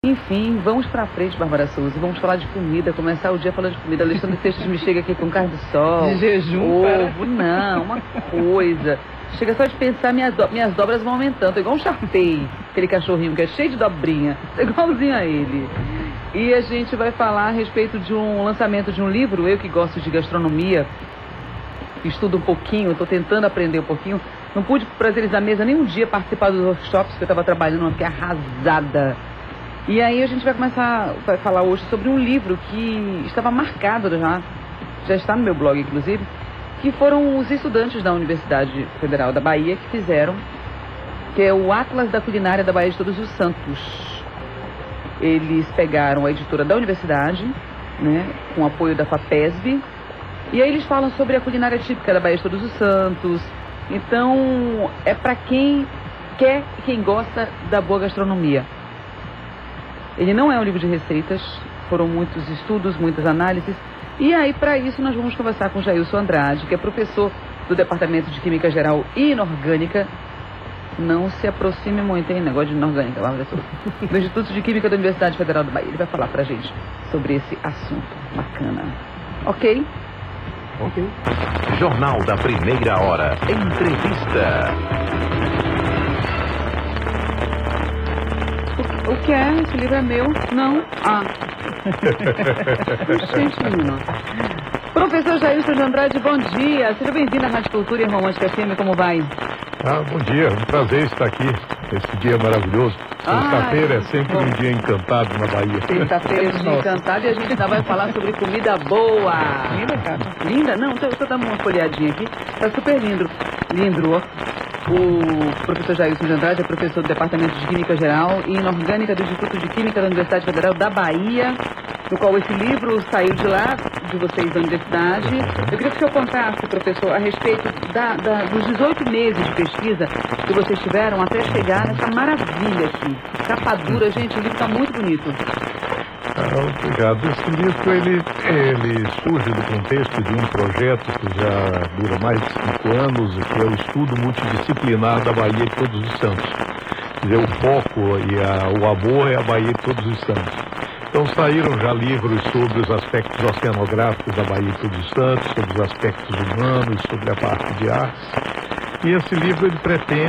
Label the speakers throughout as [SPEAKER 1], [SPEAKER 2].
[SPEAKER 1] Enfim, vamos pra frente, Bárbara Souza. Vamos falar de comida, começar o dia falando de comida. Alexandre Seixas me chega aqui com carne de sol.
[SPEAKER 2] De jejum,
[SPEAKER 1] ovo, não, uma coisa. Chega só de pensar, minhas dobras vão aumentando. Igual um Sharpei, aquele cachorrinho que é cheio de dobrinha. Igualzinho a ele. E a gente vai falar a respeito de um lançamento de um livro. Eu que gosto de gastronomia, estudo um pouquinho, estou tentando aprender um pouquinho. Não pude prazerizar a mesa nem um dia participar dos workshops que eu estava trabalhando, eu fiquei arrasada. E aí a gente vai falar hoje sobre um livro que estava marcado já está no meu blog inclusive, que foram os estudantes da Universidade Federal da Bahia que fizeram, que é o Atlas da Culinária da Bahia de Todos os Santos. Eles pegaram a editora da universidade, né, com apoio da FAPESB, e aí eles falam sobre a culinária típica da Bahia de Todos os Santos. Então é para quem quer e quem gosta da boa gastronomia. Ele não é um livro de receitas, foram muitos estudos, muitas análises. E aí, para isso, nós vamos conversar com Jailson Andrade, que é professor do Departamento de Química Geral e Inorgânica. Não se aproxime muito, hein, negócio de inorgânica, lá, do Instituto de Química da Universidade Federal da Bahia. Ele vai falar pra gente sobre esse assunto bacana. Ok?
[SPEAKER 3] Ok. Jornal da Primeira Hora. Entrevista.
[SPEAKER 1] O que é? Esse livro é meu? Não? Ah. Gente, menino. Professor Jailson de Andrade, bom dia. Seja bem-vindo à Rádio Cultura e Romântica FM. Como vai?
[SPEAKER 4] Bom dia. Um prazer estar aqui. Esse dia maravilhoso. Sexta-feira é sempre um dia encantado na Bahia.
[SPEAKER 1] Sexta-feira é um dia encantado e a gente ainda vai falar sobre comida boa. Linda, cara. Linda? Não, deixa eu dar uma folheadinha aqui. Tá super lindo. Lindo, ó. O professor Jailson de Andrade é professor do Departamento de Química Geral e Inorgânica do Instituto de Química da Universidade Federal da Bahia, no qual esse livro saiu de lá, de vocês da universidade. Eu queria que o senhor contasse, professor, a respeito dos 18 meses de pesquisa que vocês tiveram até chegar nessa maravilha aqui. Capa dura, gente, o livro está muito bonito.
[SPEAKER 4] Obrigado. Esse livro ele surge do contexto de um projeto que já dura mais de 5 anos, que é o estudo multidisciplinar da Bahia de Todos os Santos. Quer dizer, o foco e o amor é a Bahia de Todos os Santos. Então saíram já livros sobre os aspectos oceanográficos da Bahia de Todos os Santos, sobre os aspectos humanos, sobre a parte de artes. E esse livro ele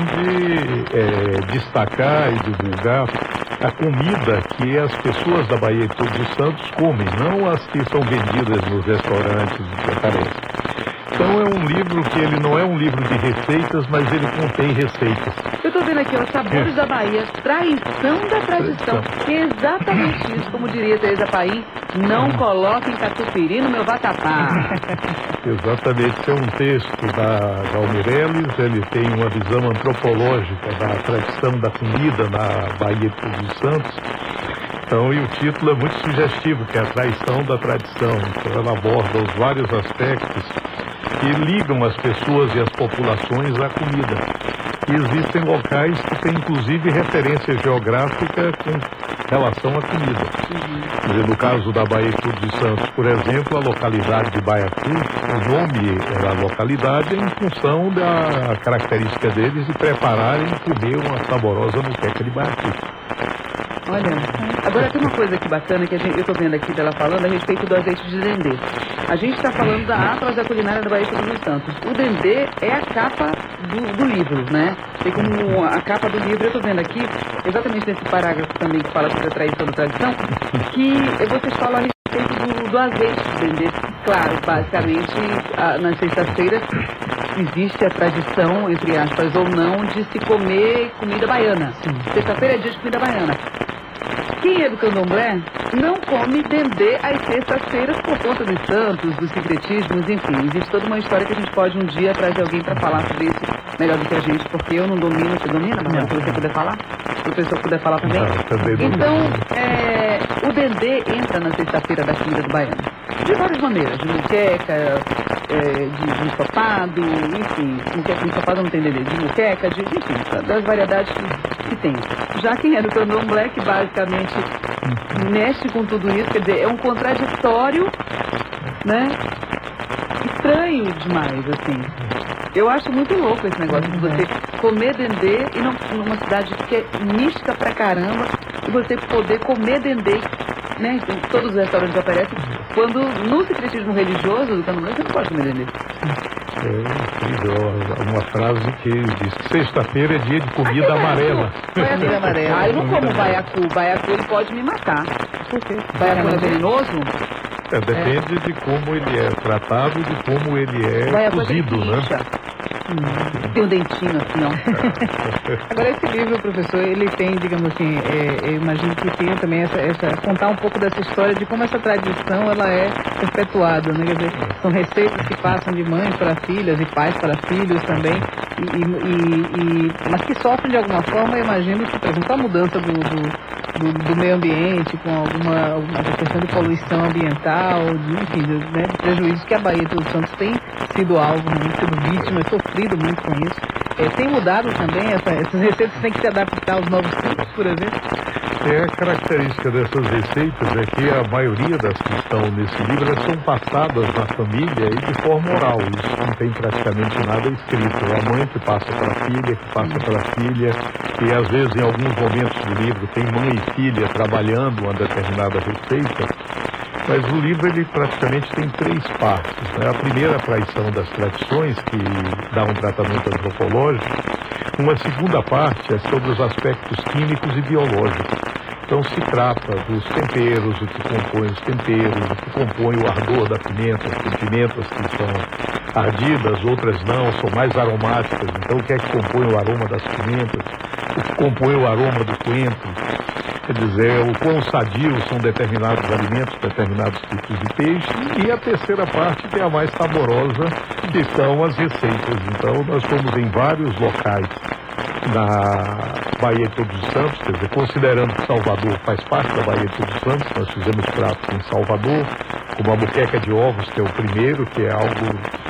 [SPEAKER 4] pretende destacar e divulgar a comida que as pessoas da Bahia de Todos os Santos comem, não as que são vendidas nos restaurantes de preferência. Então é um livro que ele não é um livro de receitas, mas ele contém receitas.
[SPEAKER 1] Eu estou vendo aqui, os sabores da Bahia, traição da tradição. Que é exatamente isso, como diria Teresa Paim, não coloquem catupiry no meu vatapá.
[SPEAKER 4] Exatamente, esse é um texto da Almireles, ele tem uma visão antropológica da tradição da comida na Bahia de Todos os Santos. Então, e o título é muito sugestivo, que é a traição da tradição. Então ela aborda os vários aspectos que ligam as pessoas e as populações à comida. E existem locais que têm inclusive referência geográfica com relação à comida. Quer dizer, no caso da Bahia de Todos os Santos, por exemplo, a localidade de Baiatu, o nome da localidade é em função da característica deles de prepararem e comer uma saborosa moqueca de Baiatu.
[SPEAKER 1] Olha, agora tem uma coisa aqui bacana que eu estou vendo aqui dela falando a respeito do azeite de dendê. A gente está falando da Atlas da Culinária da Bahia de Todos os Santos. O dendê é a capa do livro, né? Tem como a capa do livro, eu estou vendo aqui, exatamente nesse parágrafo também que fala sobre a traição da tradição, que vocês falam a respeito do azeite de dendê. Claro, basicamente, nas sextas-feiras existe a tradição, entre aspas ou não, de se comer comida baiana. Sexta-feira é dia de comida baiana. Quem é do candomblé não come dendê às sextas-feiras por conta dos santos, dos secretismos, enfim. Existe toda uma história que a gente pode um dia trazer alguém para falar sobre isso melhor do que a gente, porque eu não domino. Você domina, mas se você puder falar, se o professor puder falar também. Então, o dendê entra na sexta-feira da comida do baiano. De várias maneiras, de muqueca, de ensopado, enfim. Muqueca ensopado não tem dendê, de muqueca, enfim, das variedades que tem. Já quem é do candomblé, que basicamente mexe com tudo isso, quer dizer, é um contraditório, né? Estranho demais, assim. Eu acho muito louco esse negócio de você comer dendê e numa cidade que é mística pra caramba, e você poder comer dendê, né? Então, todos os restaurantes oferecem, quando no secretismo religioso do candomblé você não pode comer dendê.
[SPEAKER 4] É incrível, uma frase que diz que sexta-feira é dia de comida amarela.
[SPEAKER 1] Comida amarela. Ah, eu não como baiacu. Baiacu ele pode me matar. Por quê? Baiacu é venenoso?
[SPEAKER 4] Depende de como ele é tratado e de como ele é cozido, né?
[SPEAKER 1] Tem um dentinho assim, ó.
[SPEAKER 2] Agora, esse livro, professor, ele tem, digamos assim, eu imagino que tenha também contar um pouco dessa história de como essa tradição, ela é perpetuada, né? Quer dizer, são receitas que passam de mães para filhas e pais para filhos também, mas que sofrem de alguma forma, eu imagino que, por exemplo, a mudança do meio ambiente, com alguma questão de poluição ambiental, de prejuízos que a Bahia de Todos os Santos tem sido alvo, sido vítima, sofrido muito com isso. Tem mudado também, essas receitas têm que se adaptar aos novos tempos, por exemplo?
[SPEAKER 4] A característica dessas receitas é que a maioria das que estão nesse livro elas são passadas na família e de forma oral. Isso não tem praticamente nada escrito. É a mãe que passa para a filha, que passa para a filha, e às vezes em alguns momentos do livro tem mãe e filha trabalhando uma determinada receita. Mas o livro ele praticamente tem 3 partes, né? A primeira, a traição das tradições, que dá um tratamento antropológico. Uma segunda parte é sobre os aspectos químicos e biológicos. Então se trata dos temperos, o que compõe os temperos, o que compõe o ardor da pimenta. Tem pimentas que são ardidas, outras não, são mais aromáticas. Então o que é que compõe o aroma das pimentas? O que compõe o aroma do coentro? Quer dizer, o quão sadios são determinados alimentos, determinados tipos de peixe. E a terceira parte, que é a mais saborosa, que são as receitas. Então, nós fomos em vários locais na Bahia de Todos os Santos, quer dizer, considerando que Salvador faz parte da Bahia de Todos os Santos, nós fizemos pratos em Salvador, como a moqueca de ovos, que é o primeiro, que é algo